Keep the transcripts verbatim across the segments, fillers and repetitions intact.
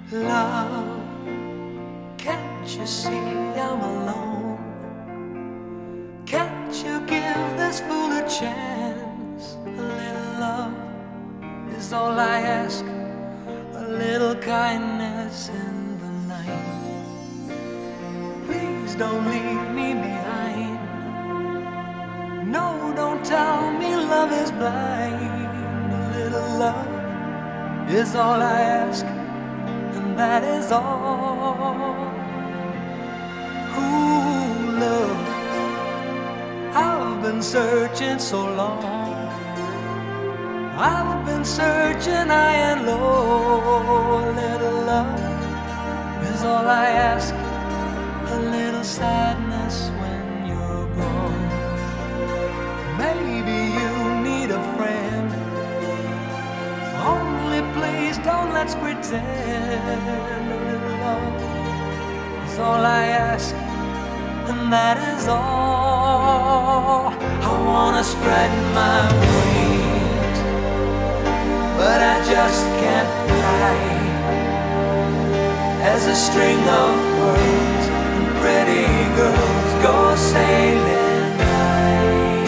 Love, can't you see I'm alone? Can't you give this fool a chance? A little love is all I ask, a little kindness in the night. Please don't leave me behind. No, don't tell me love is blind. A little love is all I ask, and that is all. Ooh, love, I've been searching so long. I've been searching high and low. A little love is all I ask, a little sadness when you're gone. Maybe you need a friend, only please don't let's pretend. A little love is all I ask, and that is all. I wanna spread my wings, but I just can't fly. As a string of birds and pretty girls go sailing by.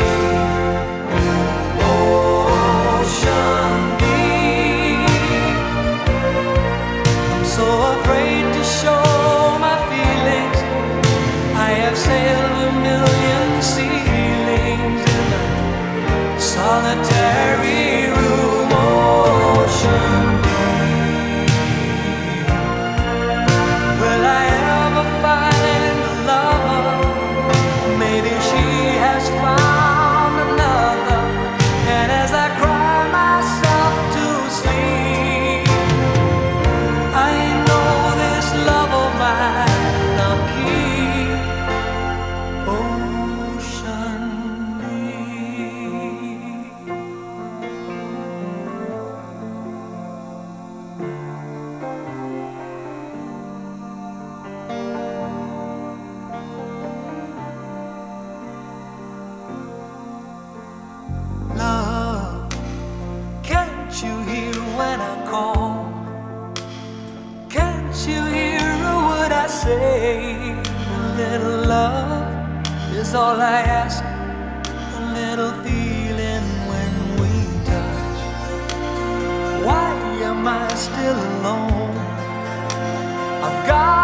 Ocean deep, I'm so afraid to show my feelings. I have sailed a million ceilings in a solitary room. Ocean deep, will I ever find a lover? Maybe she has found another. And as I cry myself to sleep, I know this love of mine I'll keep. Ocean deep. Love, can't you hear when I call? Can't you hear a word I say? A little love is all I ask, a little feeling when we touch. Why am I still alone? I've got